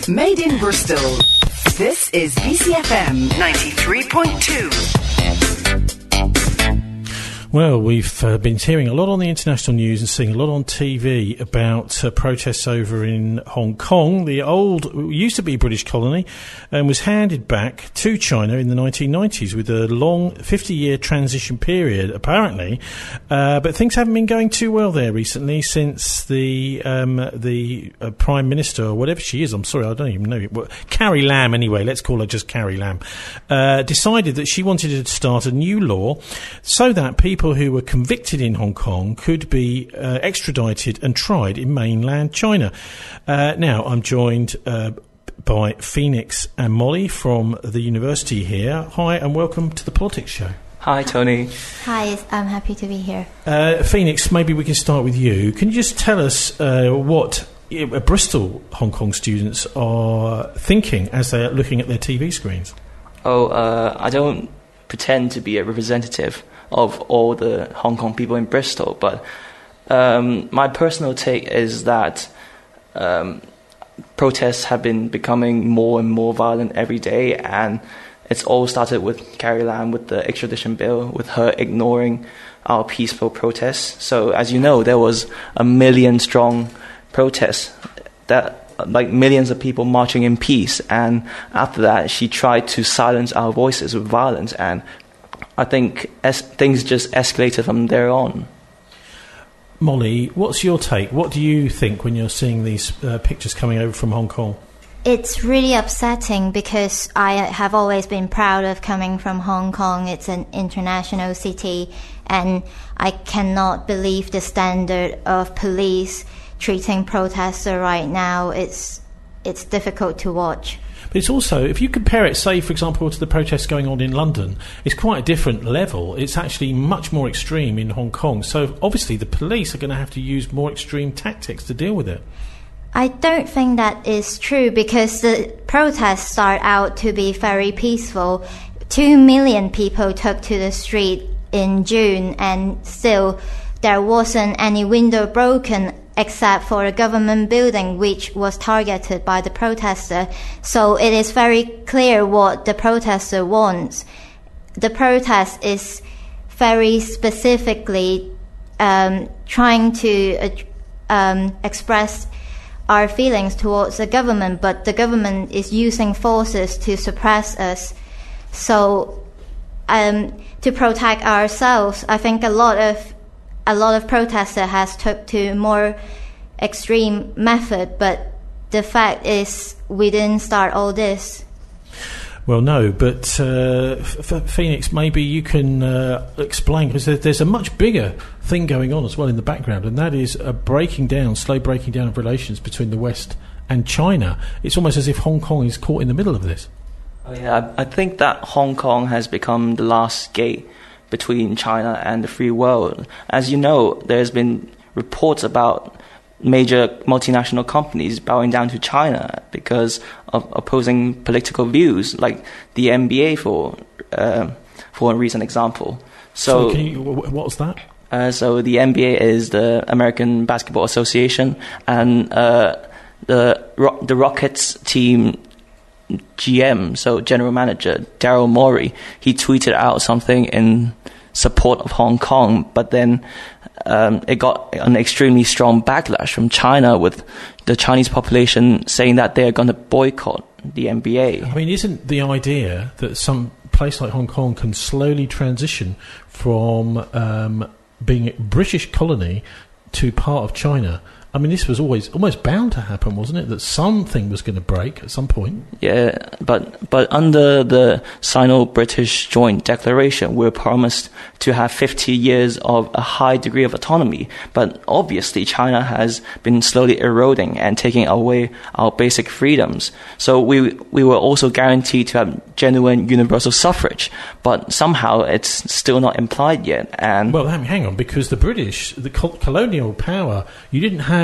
made in Bristol. This is BCFM 93.2. Well, we've been hearing a lot on the international news and seeing a lot on TV about protests over in Hong Kong. The used to be British colony and was handed back to China in the 1990s with a long 50-year transition period, apparently. But things haven't been going too well there recently since the Prime Minister, or whatever she is, I'm sorry, I don't even know. Carrie Lam, anyway, let's call her just Carrie Lam, decided that she wanted to start a new law so that people who were convicted in Hong Kong could be extradited and tried in mainland China. Now, I'm joined by Phoenix and Molly from the university here. Hi, and welcome to the Politics Show. Hi, Tony. Hi, I'm happy to be here. Phoenix, maybe we can start with you. Can you just tell us what Bristol Hong Kong students are thinking as they're looking at their TV screens? I don't pretend to be a representative of all the Hong Kong people in Bristol, but my personal take is that protests have been becoming more and more violent every day, and it's all started with Carrie Lam with the extradition bill, with her ignoring our peaceful protests. So, as you know, there was a 1 million-strong protest, that like millions of people marching in peace, and after that she tried to silence our voices with violence, and I think things just escalated from there on. Molly, what's your take? What do you think when you're seeing these pictures coming over from Hong Kong? It's really upsetting because I have always been proud of coming from Hong Kong. It's an international city, and I cannot believe the standard of police treating protesters right now. It's difficult to watch. But it's also, if you compare it, say, for example, to the protests going on in London, it's quite a different level. It's actually much more extreme in Hong Kong. So, obviously, the police are going to have to use more extreme tactics to deal with it. I don't think that is true, because the protests start out to be very peaceful. 2 million people took to the street in June, and still there wasn't any window broken except for a government building which was targeted by the protester. So it is very clear what the protester wants. The protest is very specifically trying to express our feelings towards the government, but the government is using forces to suppress us. So to protect ourselves, I think a lot of protesters has took to more extreme method, but the fact is we didn't start all this. Well, no, but Phoenix, maybe you can explain, because there's a much bigger thing going on as well in the background, and that is a slow breaking down of relations between the West and China. It's almost as if Hong Kong is caught in the middle of this. Oh, yeah, I think that Hong Kong has become the last gate between China and the free world. As you know, there's been reports about major multinational companies bowing down to China because of opposing political views, like the NBA for a recent example. So what's that? So the NBA is the American Basketball Association, and the Rockets team GM, so General Manager Daryl Morey, he tweeted out something in support of Hong Kong, but then it got an extremely strong backlash from China, with the Chinese population saying that they're going to boycott the NBA. I mean, isn't the idea that some place like Hong Kong can slowly transition from being a British colony to part of China? I mean, this was always almost bound to happen, wasn't it? That something was going to break at some point. Yeah, but under the Sino-British Joint Declaration, we're promised to have 50 years of a high degree of autonomy. But obviously, China has been slowly eroding and taking away our basic freedoms. So we were also guaranteed to have genuine universal suffrage, but somehow it's still not implied yet. And well, hang on, because the British, the colonial power, you didn't have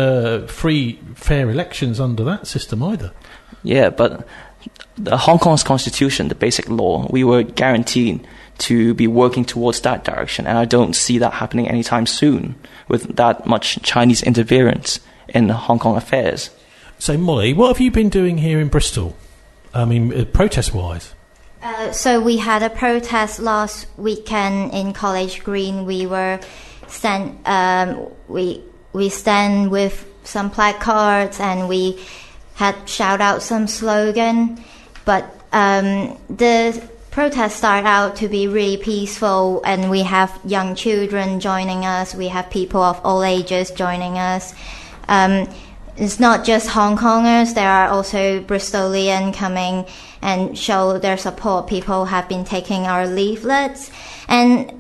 free, fair elections under that system either. Yeah, but the Hong Kong's constitution, the basic law, we were guaranteed to be working towards that direction, and I don't see that happening anytime soon with that much Chinese interference in Hong Kong affairs. So, Molly, what have you been doing here in Bristol? I mean, protest-wise? So we had a protest last weekend in College Green. We were we stand with some placards and we had shout out some slogan. But the protest started out to be really peaceful, and we have young children joining us. We have people of all ages joining us. It's not just Hong Kongers, there are also Bristolian coming and show their support. People have been taking our leaflets. And,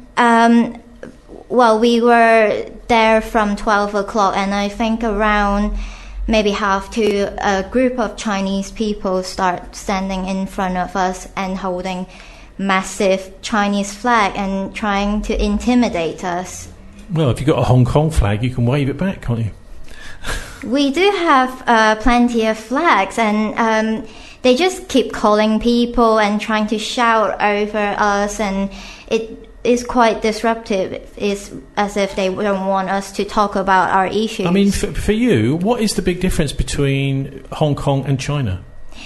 we were there from 12 o'clock, and I think around maybe half to a group of Chinese people start standing in front of us and holding massive Chinese flag and trying to intimidate us. Well, if you've got a Hong Kong flag, you can wave it back, can't you? We do have plenty of flags, and they just keep calling people and trying to shout over us, and it is quite disruptive. It's as if they don't want us to talk about our issues. I mean, for you, what is the big difference between Hong Kong and China?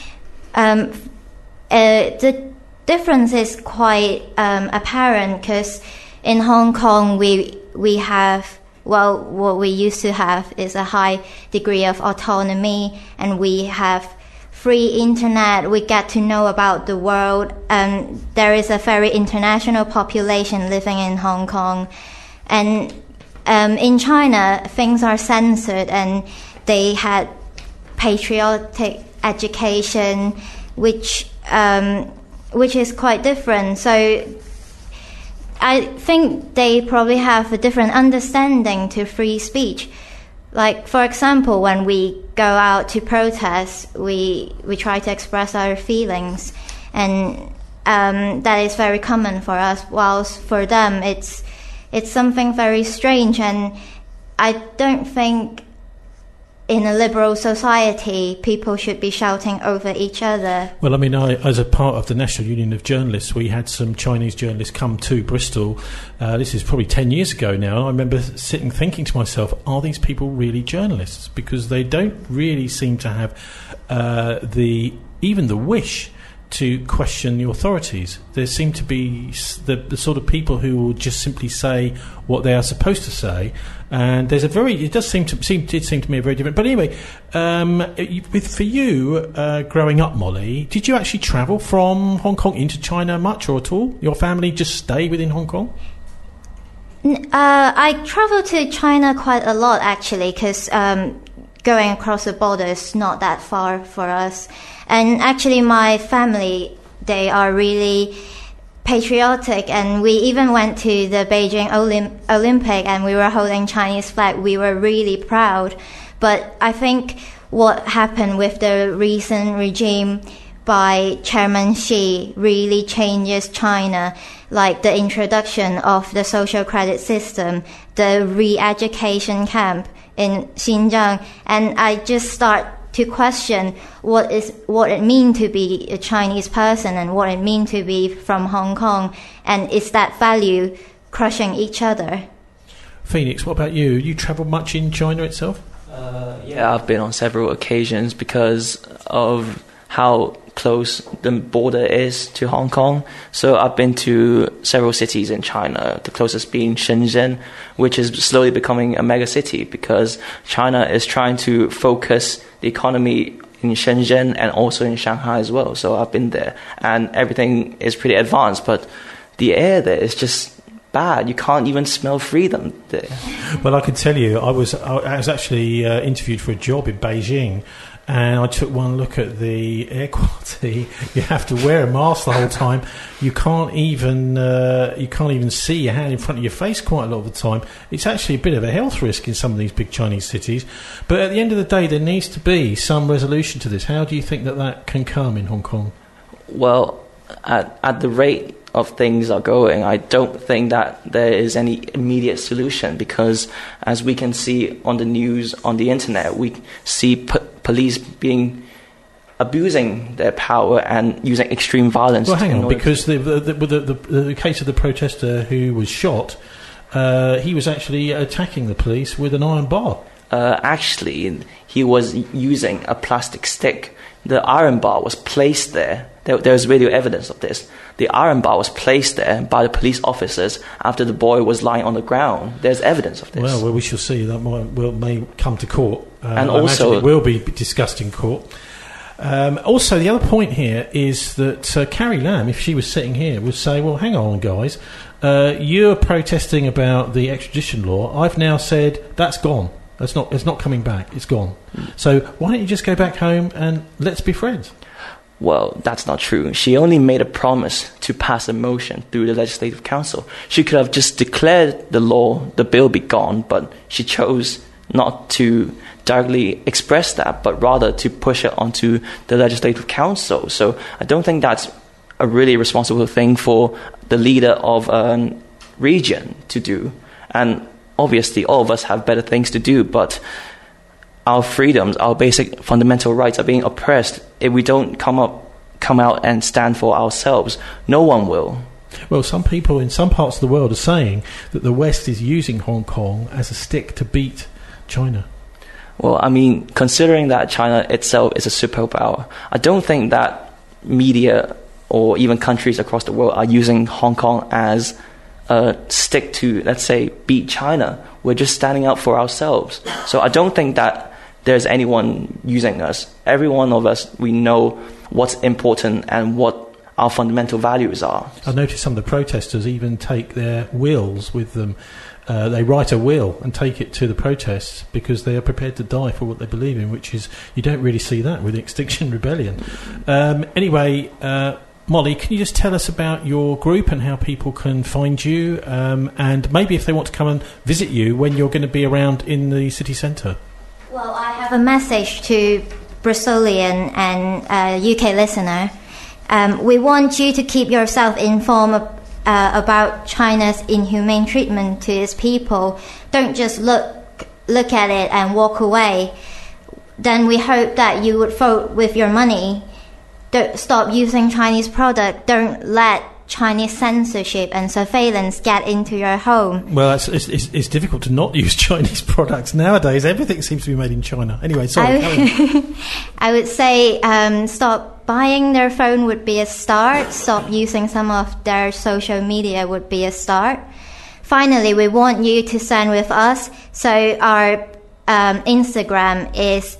The difference is quite apparent, because in Hong Kong we have... Well, what we used to have is a high degree of autonomy, and we have free internet. We get to know about the world. There is a very international population living in Hong Kong. And in China, things are censored, and they had patriotic education, which is quite different. So I think they probably have a different understanding to free speech. Like, for example, when we go out to protest, we try to express our feelings, and that is very common for us, whilst for them it's something very strange. And I don't think in a liberal society people should be shouting over each other. Well, I mean, as a part of the National Union of Journalists, we had some Chinese journalists come to Bristol. This is probably 10 years ago now, and I remember sitting thinking to myself, are these people really journalists? Because they don't really seem to have even the wish to question the authorities. There seem to be the sort of people who will just simply say what they are supposed to say, and there's it seemed to me a very different. But anyway, for you growing up, Molly, did you actually travel from Hong Kong into China much or at all? Your family just stay within Hong Kong? I travel to China quite a lot, actually, because going across the border is not that far for us. And actually my family, they are really patriotic, and we even went to the Beijing Olympic and we were holding Chinese flag. We were really proud. But I think what happened with the recent regime by Chairman Xi really changes China, like the introduction of the social credit system, the re-education camp in Xinjiang, and I just start to question what it means to be a Chinese person and what it means to be from Hong Kong, and is that value crushing each other? Phoenix, what about you? You travelled much in China itself? Yeah, I've been on several occasions because of how close the border is to Hong Kong. So I've been to several cities in China, the closest being Shenzhen, which is slowly becoming a mega city because China is trying to focus the economy in Shenzhen and also in Shanghai as well. So I've been there, and everything is pretty advanced, but the air there is just bad. You can't even smell freedom there. Well, I can tell you, I was actually interviewed for a job in Beijing, and I took one look at the air quality. You have to wear a mask the whole time. You can't even see your hand in front of your face quite a lot of the time. It's actually a bit of a health risk in some of these big Chinese cities. But at the end of the day, there needs to be some resolution to this. How do you think that can come in Hong Kong? Well, at the rate of things are going, I don't think that there is any immediate solution, because as we can see on the news, on the internet, we see police abusing their power and using extreme violence. Well, hang on, because the case of the protester who was shot, he was actually attacking the police with an iron bar. actually he was using a plastic stick. The iron bar was placed there. There's video evidence of this. The iron bar was placed there by the police officers after the boy was lying on the ground. There's evidence of this. Well, we shall see. That may come to court. And I also, imagine it will be discussed in court. Also, the other point here is that Carrie Lam, if she was sitting here, would say, well, hang on, guys. You're protesting about the extradition law. I've now said that's gone. It's not coming back. It's gone. So why don't you just go back home and let's be friends? Well, that's not true. She only made a promise to pass a motion through the Legislative Council. She could have just declared the law, the bill be gone, but she chose not to directly express that, but rather to push it onto the Legislative Council. So I don't think that's a really responsible thing for the leader of a region to do. And obviously, all of us have better things to do, but our freedoms, our basic fundamental rights are being oppressed. If we don't come out and stand for ourselves, no one will. Well, some people in some parts of the world are saying that the West is using Hong Kong as a stick to beat China. Well, I mean, considering that China itself is a superpower, I don't think that media or even countries across the world are using Hong Kong as a stick to, let's say, beat China. We're just standing up for ourselves. So I don't think that there's anyone using us. Every one of us, we know what's important and what our fundamental values are. I noticed some of the protesters even take their wills with them. They write a will and take it to the protests because they are prepared to die for what they believe in, which is, you don't really see that with the Extinction Rebellion. Anyway, Molly, can you just tell us about your group and how people can find you, and maybe if they want to come and visit you when you're going to be around in the city centre? Well, I have a message to Brazilian and UK listener. We want you to keep yourself informed about China's inhumane treatment to its people. Don't just look at it and walk away. Then we hope that you would vote with your money. Don't stop using Chinese product. Don't let Chinese censorship and surveillance get into your home. Well, it's difficult to not use Chinese products nowadays. Everything seems to be made in China. Anyway, sorry. I would say stop buying their phone would be a start. Stop using some of their social media would be a start. Finally, we want you to stand with us. So our Instagram is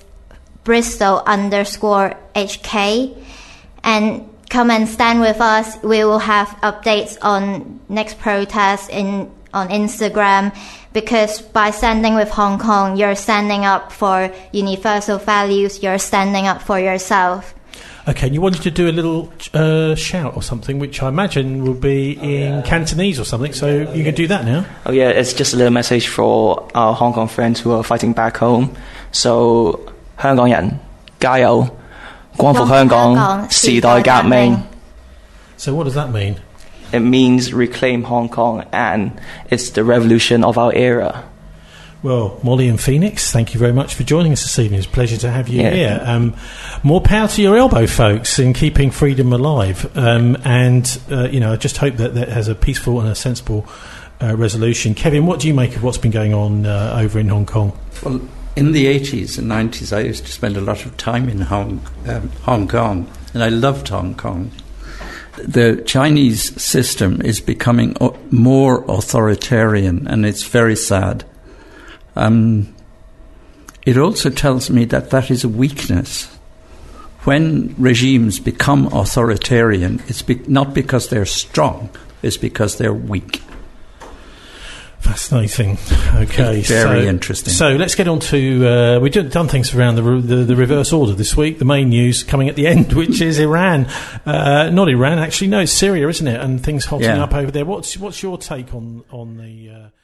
Bristol_HK. And come and stand with us. We will have updates on next protest on Instagram, because by standing with Hong Kong, you're standing up for universal values, you're standing up for yourself. Okay, and you wanted to do a little shout or something, which I imagine will be in Cantonese or something, so you can do that now. Oh yeah, it's just a little message for our Hong Kong friends who are fighting back home. So, 香港人，加油！光復香港，時代革命. So what does that mean? It means reclaim Hong Kong, and it's the revolution of our era. Well, Molly and Phoenix, thank you very much for joining us this evening. It's a pleasure to have you here. More power to your elbow, folks, in keeping freedom alive. I just hope that has a peaceful and a sensible resolution. Kevin, what do you make of what's been going on over in Hong Kong? Well, in the 80s and 90s, I used to spend a lot of time in Hong Kong, and I loved Hong Kong. The Chinese system is becoming more authoritarian, and it's very sad. It also tells me that is a weakness. When regimes become authoritarian, it's not because they're strong, it's because they're weak. Fascinating. Okay, very interesting. So let's get on to we've done things around the reverse order this week. The main news coming at the end, which is Iran. Not Iran, actually. No, it's Syria, isn't it? And things hotting up over there. What's your take on the?